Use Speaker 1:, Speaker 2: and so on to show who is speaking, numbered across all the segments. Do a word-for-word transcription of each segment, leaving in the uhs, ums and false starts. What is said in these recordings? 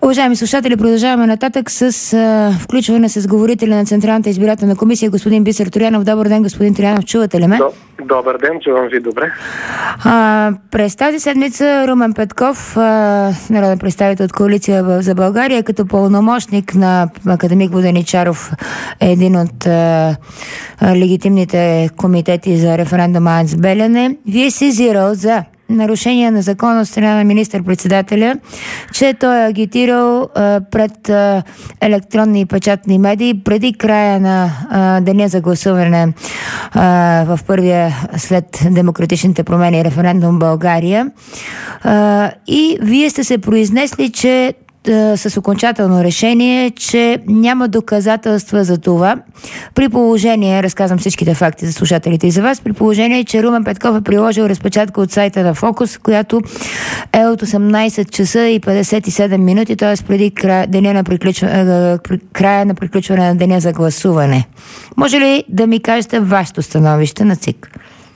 Speaker 1: Уважаеми слушатели, продължаваме нататък с а, включване с говорителя на Централната избирателна комисия, господин Бисер Троянов. Добър ден, господин Троянов, чувате ли ме?
Speaker 2: Добър ден, чувам ви добре.
Speaker 1: А, през тази седмица Румен Петков, а, народен представител от Коалиция за България, като пълномощник на академик Воденичаров, е един от а, а, легитимните комитети за референдума АЕЦ Белене. Ви е сезирал за нарушение на закона от страна на министър-председателя, че той е агитирал а, пред а, електронни и печатни медии преди края на а, деня за гласуване а, в първия след демократичните промени референдум в България. А, и вие сте се произнесли, че с окончателно решение, че няма доказателства за това, при положение, разказвам всичките факти за слушателите и за вас, при положение, че Румен Петков е приложил разпечатка от сайта на Фокус, която е от осемнайсет часа и петдесет и седем минути, т.е. преди края, деня на приключване, края на приключване на деня за гласуване. Може ли да ми кажете вашето становище на ЦИК?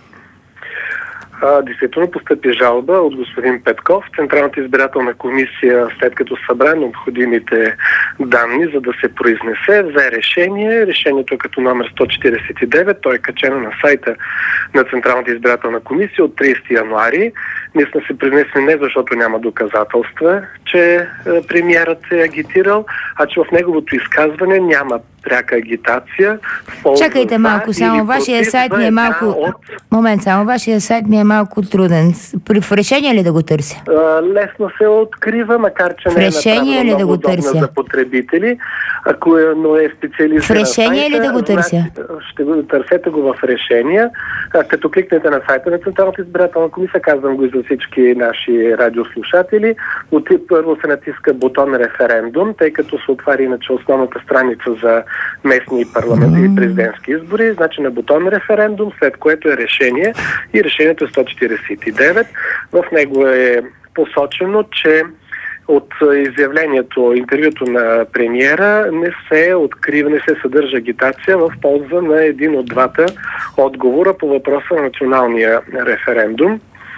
Speaker 2: Действително постъпи жалба от господин Петков. Централната избирателна комисия, след като събра необходимите данни, за да се произнесе, взе решение. Решението е като номер сто четирийсет и девет. Той е качено на сайта на Централната избирателна комисия от трийсети януари. Ние сме се произнесли не защото няма доказателства, че премиерът е агитирал, а че в неговото изказване няма пряка агитация.
Speaker 1: Чакайте малко, само вашия сайт ми е малко... От... Момент, само вашия сайт ми е малко труден. В решение ли да го търся?
Speaker 2: Лесно се открива, макар че
Speaker 1: в
Speaker 2: не е
Speaker 1: решение ли да го търся?
Speaker 2: За потребители, ако е, но е специализиран.
Speaker 1: В решение ли да го търся?
Speaker 2: Ще го търсете го в решения. Като кликнете на сайта на Централната избирателна комисия, казвам го и за всички наши радиослушатели, от първо се натиска бутон референдум, тъй като се отваря иначе основната страница за местни и парламентарни и президентски избори, значи на бутон референдум, след което е решение и решението е сто четирийсет и девет. В него е посочено, че от изявлението, интервюто на премиера не се открива, не се съдържа агитация в полза на един от двата отговора по въпроса на националния референдум.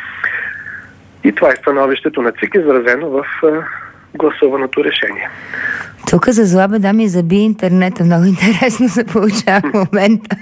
Speaker 2: И това е становището на ЦИК, изразено в гласуваното решение.
Speaker 1: Тук за зла беда ми заби интернета. Много интересно се получава в момента.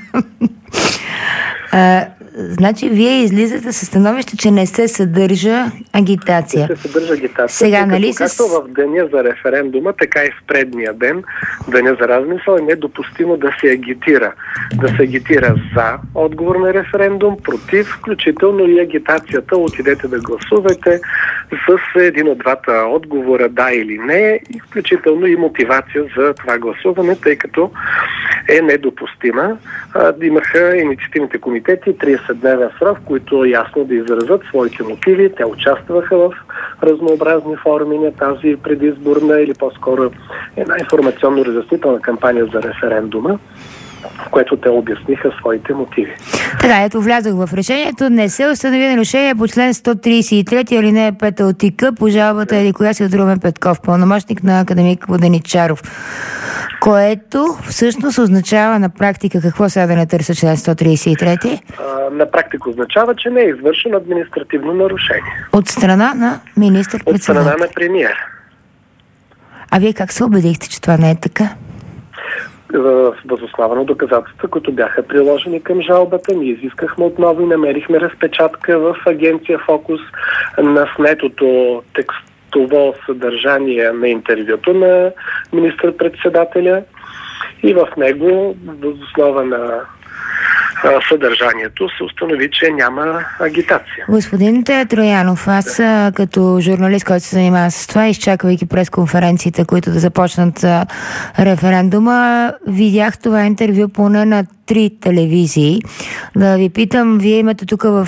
Speaker 1: а, значи, вие излизате със становище, че не се съдържа агитация.
Speaker 2: Не се съдържа агитация.
Speaker 1: Сега, нали,
Speaker 2: както,
Speaker 1: с...
Speaker 2: както в деня за референдума, така и в предния ден, деня за размисъл, е недопустимо да се агитира. Да се агитира за отговор на референдум, против, включително и агитацията, отидете да гласувате с един от двата отговора, да или не, и включително и мотивация за това гласуване, тъй като е недопустима. А, имаха инициативните комитети трийсетдневен срок, в които ясно да изразят своите мотиви. Те участваха в разнообразни форми на тази предизборна или по-скоро една информационно-разяснителна кампания за референдума, в което те обясниха своите мотиви.
Speaker 1: Така, ето влязох в решението. Не се установи нарушение по член сто трийсет и трети, алинея пета от ИК по жалбата или коя си от Румен Петков, пълномощник на академик Воденичаров. Което всъщност означава на практика какво сега да не търся член сто трийсет и трети?
Speaker 2: А, на практика означава, че не е извършено административно нарушение.
Speaker 1: От страна на министър-председател?
Speaker 2: От страна на премиер.
Speaker 1: А вие как се убедихте, че това не е така?
Speaker 2: Въз основа на доказателства, които бяха приложени към жалбата. Ние изискахме отново и намерихме разпечатка в агенция Фокус на снетото текстово съдържание на интервюто на министър-председателя и в него, въз основа на съдържанието, се установи, че няма агитация.
Speaker 1: Господин Троянов, аз като журналист, който се занимава с това, изчаквайки пресконференциите, които да започнат референдума, видях това интервю поне на три телевизии. Да ви питам, вие имате тук в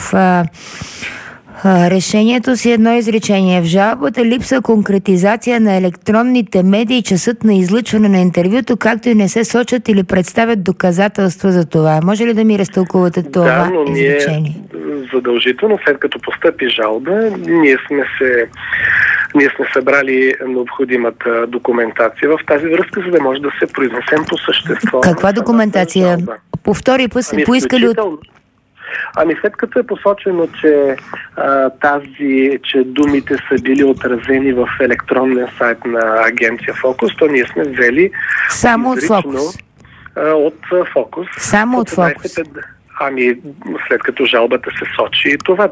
Speaker 1: решението си едно изречение. В жалбата липса конкретизация на електронните медии, часът на излъчване на интервюто, както и не се сочат или представят доказателства за това. Може ли да ми разтълкувате това
Speaker 2: да, но
Speaker 1: изречение?
Speaker 2: Ние, задължително, след като постъпи жалба, ние сме се ние сме събрали необходимата документация в тази връзка, за да може да се произнесем по същество.
Speaker 1: Каква документация? По втори път се
Speaker 2: ами,
Speaker 1: поискали от...
Speaker 2: Ами след като е посочено, че а, тази, че думите са били отразени в електронния сайт на агенция Фокус, то ние сме взели
Speaker 1: само от Фокус.
Speaker 2: А, от а, Фокус.
Speaker 1: Само от Фокус.
Speaker 2: Ами след като жалбата се сочи и това.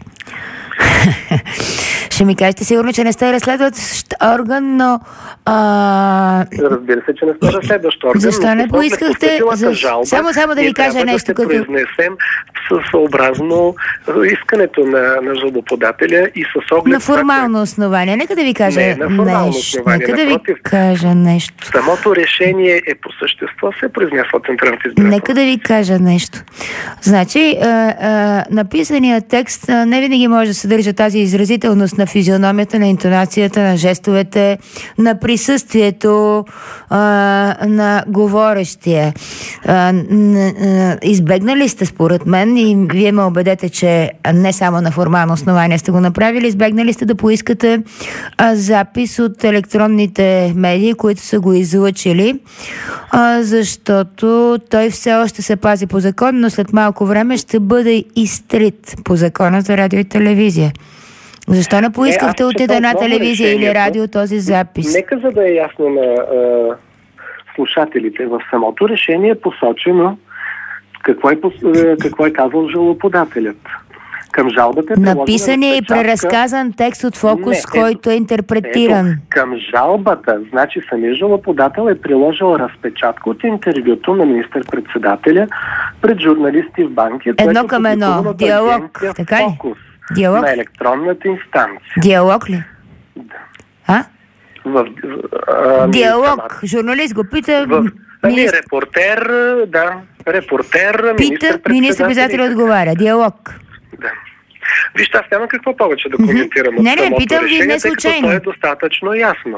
Speaker 1: Ще ми кажете сигурно, че не сте разследващ орган, но... А...
Speaker 2: Разбира се, че не сте разследващ орган.
Speaker 1: Защо не поискахте? За...
Speaker 2: Жалба,
Speaker 1: само, само да ви кажа нещо.
Speaker 2: Трябва да се произнесем съобразно искането на, на жалбоподателя и с оглед...
Speaker 1: На формално основание. Нека да ви кажа
Speaker 2: не, на формално
Speaker 1: нещо.
Speaker 2: Основание.
Speaker 1: Нека
Speaker 2: Напротив,
Speaker 1: да ви кажа нещо.
Speaker 2: Самото решение е по същество, се произнесла Централната избирателна.
Speaker 1: Нека да ви кажа нещо. Значи, а, а, написаният текст а, не винаги може да съдържа тази изразителност на физиономията, на интонацията, на жестовете, на присъствието а, на говорещия. А, н, н, избегнали сте, според мен, и вие ме убедете, че не само на формално основание сте го направили, избегнали сте да поискате а, запис от електронните медии, които са го излъчили, а, защото той все още се пази по закон, но след малко време ще бъде изтрит по закона за радио и телевизия. Защо не поискахте е, от една телевизия или радио този запис?
Speaker 2: Нека, за да е ясно на а, слушателите, в самото решение е посочено какво е, какво е казал жалбоподателят. Към жалбата е
Speaker 1: написан е и преразказан текст от Фокус, не, който е интерпретиран.
Speaker 2: Ето, към жалбата, значи самия жалбоподател е приложил разпечатка от интервюто на министър-председателя пред журналисти в банки.
Speaker 1: Едно към едно. Диалог. Така ли?
Speaker 2: Фокус.
Speaker 1: Диалог?
Speaker 2: На електронната инстанция.
Speaker 1: Диалог ли?
Speaker 2: Да.
Speaker 1: А?
Speaker 2: В, а,
Speaker 1: диалог. Журналист го пита...
Speaker 2: В,
Speaker 1: министр...
Speaker 2: Репортер, да. Репортер,
Speaker 1: пита, министър-председател отговаря. Диалог.
Speaker 2: Да. Вижте, аз няма какво повече да коментирам.
Speaker 1: Не, не, питам ви не случайно.
Speaker 2: Това е достатъчно ясно.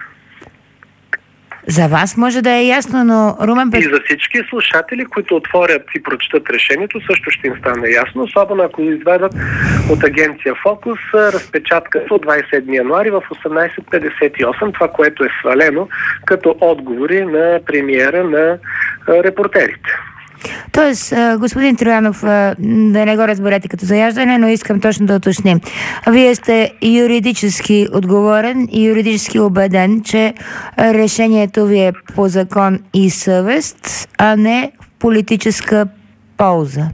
Speaker 1: За вас може да е ясно, но Румен Петков...
Speaker 2: И за всички слушатели, които отворят и прочитат решението, също ще им стане ясно, особено ако изведат от агенция Фокус разпечатката от двадесет и седми януари в осемнадесет петдесет и осем, това, което е свалено като отговори на премиера на репортерите.
Speaker 1: Тоест, господин Троянов, да не го разберете като заяждане, но искам точно да уточним. Вие сте юридически отговорен и юридически убеден, че решението ви е по закон и съвест, а не в политическа полза.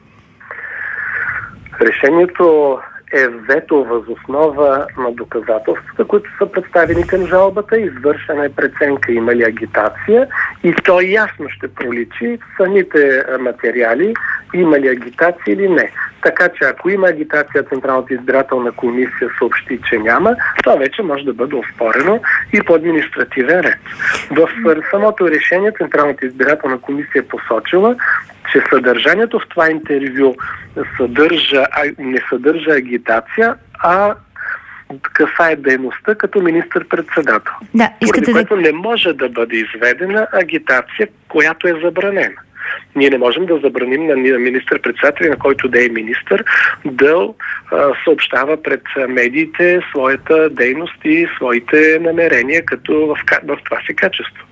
Speaker 2: Решението е взето въз основа на доказателствата, които са представени към жалбата, извършена е преценка има ли агитация и то ясно ще проличи в самите материали има ли агитация или не. Така че ако има агитация, Централната избирателна комисия съобщи, че няма, това вече може да бъде оспорено и по административен ред. В самото решение Централната избирателна комисия е посочила, че съдържанието в това интервю съдържа, не съдържа агитация, а касае дейността като министър-председател.
Speaker 1: Да, искате
Speaker 2: поради което
Speaker 1: да...
Speaker 2: не може да бъде изведена агитация, която е забранена. Ние не можем да забраним на министър-председателя, на който да е министър, да а, съобщава пред медиите своята дейност и своите намерения като в, в това си качество.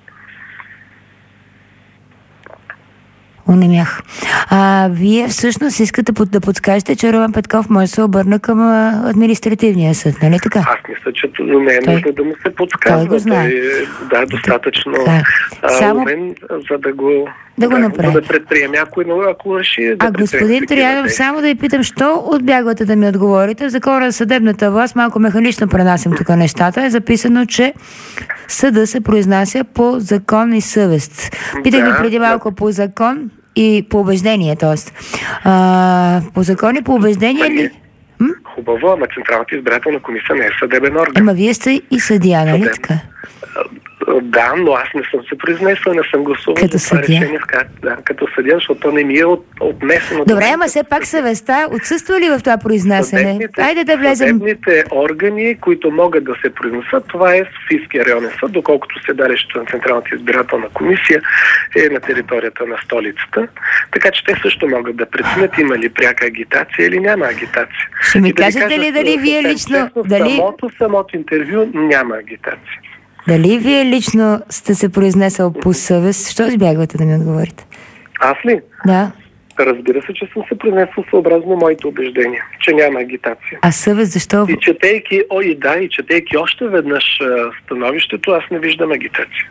Speaker 1: Унемях. А вие всъщност искате да подскажете, че Румен Петков може да се обърне към административния съд, нали така?
Speaker 2: Аз мисля, че не е
Speaker 1: той,
Speaker 2: нужно да му се подсказва.
Speaker 1: Той го знае.
Speaker 2: Той, да, достатъчно
Speaker 1: Само...
Speaker 2: умен, за да го,
Speaker 1: да го
Speaker 2: да,
Speaker 1: направи.
Speaker 2: Да предприеме, ако, ако реши да
Speaker 1: А господин Троянов, само да ви питам, що отбягвате да ми отговорите? В закона за съдебната власт, малко механично пренасям тук нещата, е записано, че съда се произнася по закон и съвест. Питах ви да, преди малко да. По закон и по убеждение, т.е. по закон и по убеждение ли? М?
Speaker 2: Хубаво, ама Централната избирателна комисия не е съдебен орган.
Speaker 1: Ама вие сте и съдия, нали така?
Speaker 2: Да, но аз не съм се произнесла, не съм гласувал
Speaker 1: като
Speaker 2: за това
Speaker 1: съдия.
Speaker 2: решение. Да, като съдия, защото не ми е от, отнесено.
Speaker 1: Добре, ама все пак съвестта отсъства ли в това произнасяне?
Speaker 2: Съдебните,
Speaker 1: Айде да влезем.
Speaker 2: Съдебните органи, които могат да се произнесат, това е Софийския районен съд, доколкото седалището на Централната избирателна комисия е на територията на столицата. Така че те също могат да преценят има ли пряка агитация или няма агитация.
Speaker 1: Ще ми кажете ли дали вие лично... Дали...
Speaker 2: Самото, самото интервю няма агитация.
Speaker 1: Дали вие лично сте се произнесъл по съвест? Що избягвате да ми отговорите?
Speaker 2: Аз ли?
Speaker 1: Да.
Speaker 2: Разбира се, че съм се произнесъл съобразно моите убеждения, че няма агитация.
Speaker 1: А съвест защо?
Speaker 2: И четейки, о и да, и четейки още веднъж становището, аз не виждам агитация.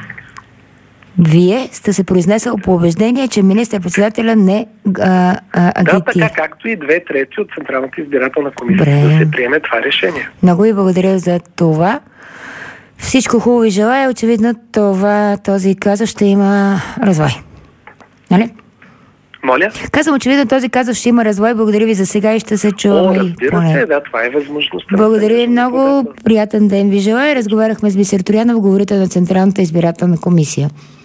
Speaker 1: Вие сте се произнесъл по убеждение, че министър-председателя не а, а, агитира.
Speaker 2: Да, така както и две трети от Централната избирателна комисия
Speaker 1: Добре.
Speaker 2: да се приеме това решение.
Speaker 1: Много ви благодаря за това. Всичко хубаво ви желая. Очевидно това, този казус ще има развой. Нали?
Speaker 2: Моля?
Speaker 1: Казвам, очевидно този казус ще има развой. Благодаря ви за сега и ще се чуваме.
Speaker 2: О, разбира се, да, това е възможността.
Speaker 1: Благодаря ви много. Приятен ден ви желая. Разговаряхме с Бисер Троянов, говорител на Централната избирателна комисия.